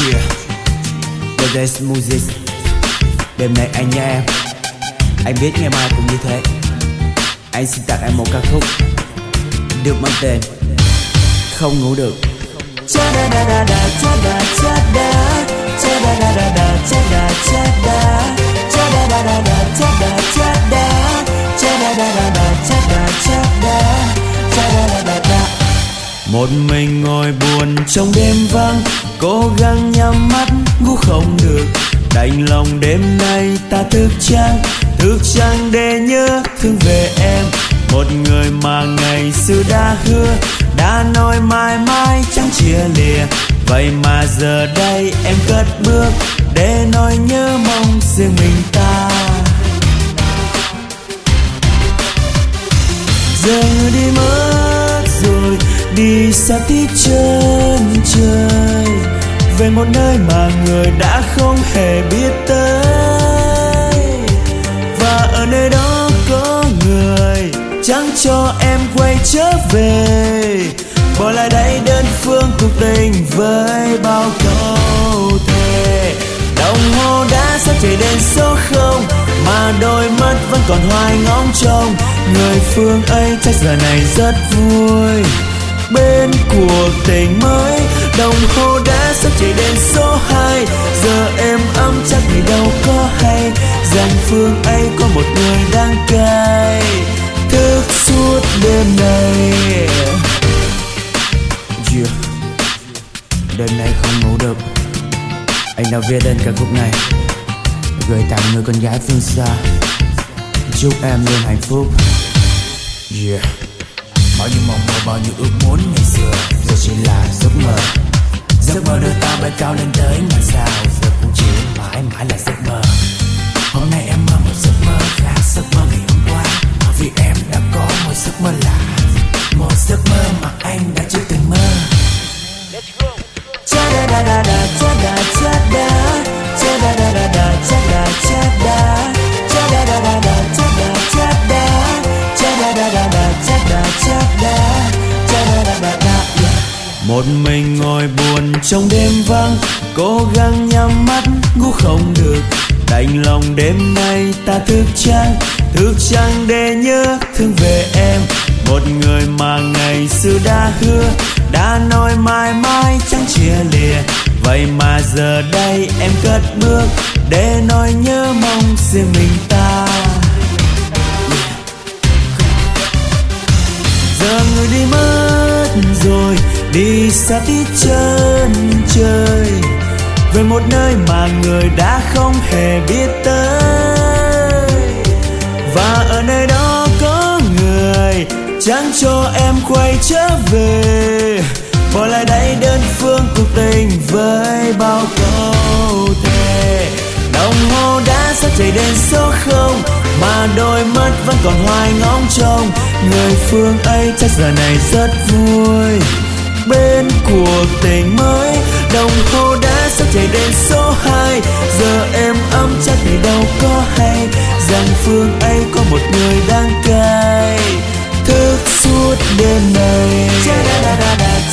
Yeah, the best music. Đêm nay anh nhé em. Anh biết ngày mai cũng như thế. Anh xin tặng em một ca khúc được mang tên Không Ngủ Được. Cha da da da da, cha da cha da, cha da da da da, cha da cha da, cha da da da da, cha da cha da, cha da da da da, cha da cha da, cha da da da da. Một mình ngồi buồn trong đêm vắng, cố gắng nhắm mắt ngủ không được. Đành lòng đêm nay ta thức trắng để nhớ thương về em. Một người mà ngày xưa đã hứa, đã nói mãi mãi chẳng chia lìa. Vậy mà giờ đây em cất bước để nói nhớ mong riêng mình ta. Giờ người đi mất rồi, đi xa tít chân trời, về một nơi mà người đã không hề biết tới. Và ở nơi đó có người chẳng cho em quay trở về, bỏ lại đây đơn phương cuộc tình với bao câu thề. Đồng hồ đã sắp chạy đến số không, mà đôi mắt vẫn còn hoài ngóng trông người phương ấy. Chắc giờ này rất vui bên cuộc tình mới. Đồng hồ đã sắp chạy đến số 2, giờ em ấm chắc vì đâu có hay rằng phương ấy có một người đang cay thức suốt đêm nay. Yeah, đêm nay không ngủ được. Anh đã viết lên ca khúc này gửi tặng người con gái phương xa, chúc em luôn hạnh phúc. Yeah, bao nhiêu mong mơ, bao nhiêu ước muốn ngày xưa giờ chỉ là giấc mơ. Giấc mơ đưa ta bay cao lên tới ngàn sao, giờ cũng chỉ mãi mãi là giấc mơ. Hôm nay em mơ một giấc mơ khác giấc mơ ngày hôm qua, vì em đã có một giấc mơ lạ, một giấc mơ mà anh đã chưa từng mơ. Cha da da da da, cha da cha da, cha da da da da, cha da cha da, cha da da da da, cha da cha da, cha da da da da, cha da cha da, cha da da da da. Một mình ngồi buồn trong đêm vắng, cố gắng nhắm mắt ngủ không được. Đành lòng đêm nay ta thức trắng để nhớ thương về em. Một người mà ngày xưa đã hứa, đã nói mãi mãi chẳng chia lìa. Vậy mà giờ đây em cất bước để nói nhớ mong riêng mình ta. Giờ người đi mất rồi, đi xa tít chân trời, về một nơi mà người đã không hề biết tới. Và ở nơi đó có người chẳng cho em quay trở về, bỏ lại đây đơn phương cuộc tình với bao câu thề. Đồng hồ đã sắp chạy đến số không, mà đôi mắt vẫn còn hoài ngóng trông người phương ấy. Chắc giờ này rất vui bên cuộc tình mới. Đồng hồ đã sắp chạy đến số 2, giờ em ấm chắc vì đâu có hay rằng phương ấy có một người đang cay thức suốt đêm nay. Cha da da da da,